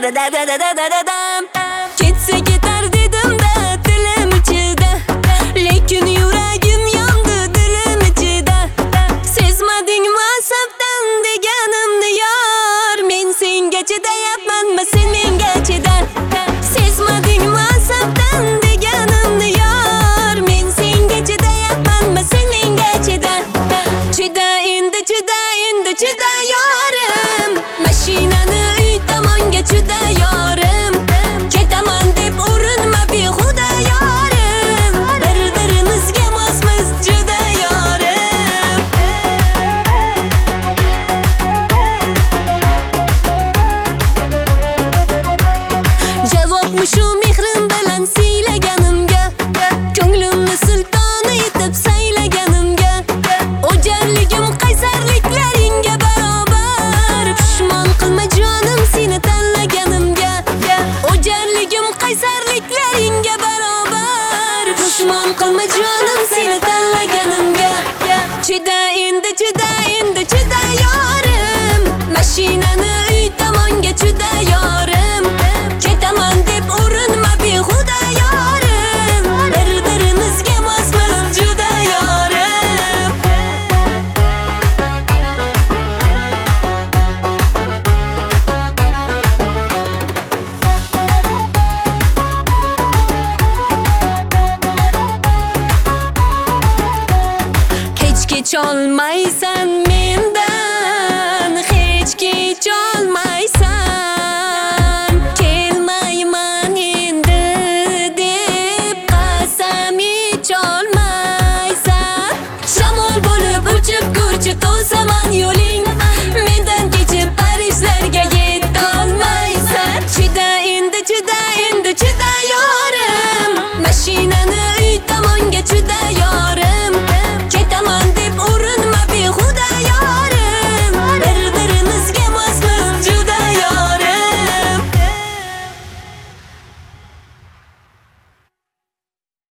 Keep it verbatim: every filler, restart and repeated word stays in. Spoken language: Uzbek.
da da da da da da da. Ketsa ketar dedim de dilim ichida, lekin yuragim yondi dilim ichida. Sezmadingmi asabdan deganimni yor, men senga chidayapmanmi sen menga chida. Sezmadingmi asabdan deganimni yor, men senga chidayapmanmi sen menga chida. Chida endi chida endi chida yorim, mashinani uy tomonga chida yorim. Ketaman deb urinma behuda yorim, bir-birimizga mosmiz juda yorim. Javobmi shu mehrim bilan siylaganimga, ko'nglimni sultoni etib saylaganimga. O'jarligim qaysarliklaringga barobar, pushmon qilma jonim seni tanlaganimga. O'jarligim qaysarliklaringga barobar, pushmon qilma jonim seni tanlaganimga. Chida endi chida endi chida yorim, mashinani uy tomonga chida yorim. Ketaman deb urinma behuda yorim, bir-birimizga mosmiz juda yorim. Kech kech olmaysan mendan,